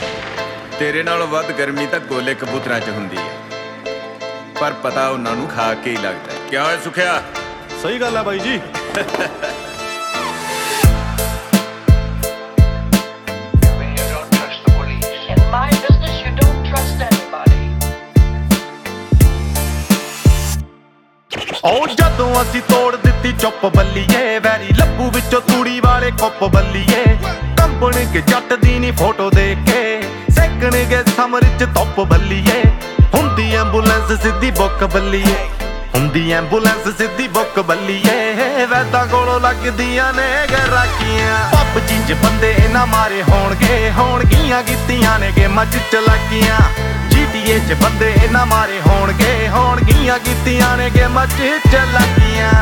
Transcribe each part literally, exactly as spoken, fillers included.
तेरे नालों वध गर्मी तां गोले कबूतरां च हुंदी है, पर पता उन्हां नूं खा के ही लगदा है। क्या होया सुखिया? सही गल है बाई जी। ओ जदों असी तोड़ दित्ती चुप बल्लीए, वैरी लब्बू विचों तूड़ी वाले कुप बल्लीए, कंबण के जट दी नी फोटो देख के सेकण गए समर च धुप बल्लीए, हुंदी एंबूलेंस सिद्धी बुक बल्लीए, हुंदी एंबूलेंस सिद्धी बुक बल्लीए, वैदां कोलों लगदियां ने गराकियां। पब चिंज बंदे इन्हां मारे होणगे, होणगियां कीतियां ने गेमां च चलाकियां। जीटीए च बंदे इन्हां मारे होणगे, होणगियां कीतियां ने गेमां च चलाकियां।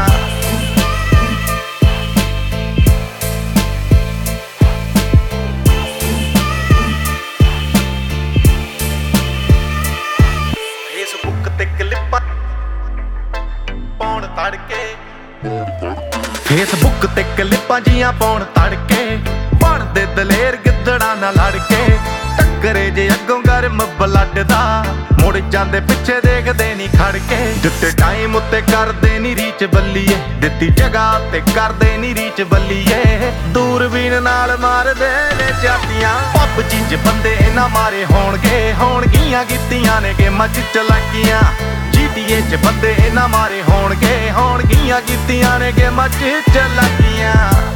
फेसबुक ते क्लिपां पाउण तड़के, फेसबुक ते क्लिपां जियां पाउण तड़के, बनदे दलेर गिद्दड़ां नाल लड़के, टक्करे जे अग्गों गर्म ब्लड दा, मुड़ जांदे पिछे देखदे नी खड़के। दित्ते टाइम उत्ते करदे नी रीच बल्लीए, दित्ती जगह ते करदे नी रीच बल्लीए, दूरबीन नाल मारदे ने चाटियां। पब चिंज बंदे इन्हां मारे होणगे, होणगियां कीतियां ने गेमां च चलाकियां। जीटीए च बंदे इन्हां मारे होणगे, होणगियां कीतियां ने गेमां च चलाकियां।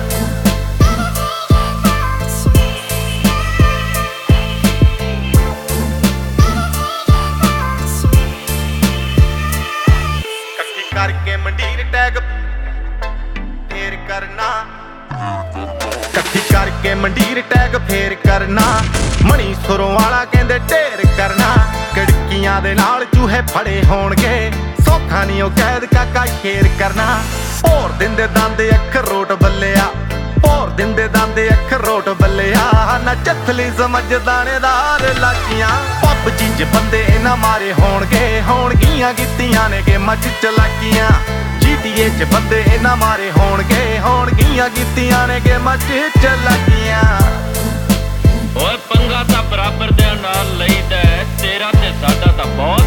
करके मंडीर टैग फेर करना, कट्ठी करके मंडीर टैग फेर करना, मणी सुरों वाला कहंदे ढेर करना। खिड़कियां दे नाल चूहे फड़े होणगे, सौखा नी ओ कैद काका शेर करना। भोर दिंदे दांदे अखर रोट बल्लेआ, भोर दिंदे दांदे अखर रोट बल्लेआ, ना चथली समझ दानेदार लाचियां। पब चिंज बंदे इन्हां मारे होणगे, होणगियां कीतियां ने गेमां च चलाकियां। जीटीए च बंदे इन्हां मारे होणगे, होणगियां कीतियां ने गेमां च चलाकियां। ओए पंगा तां बराबर दे नाल लईदा, तेरा ते साडा तां बहुत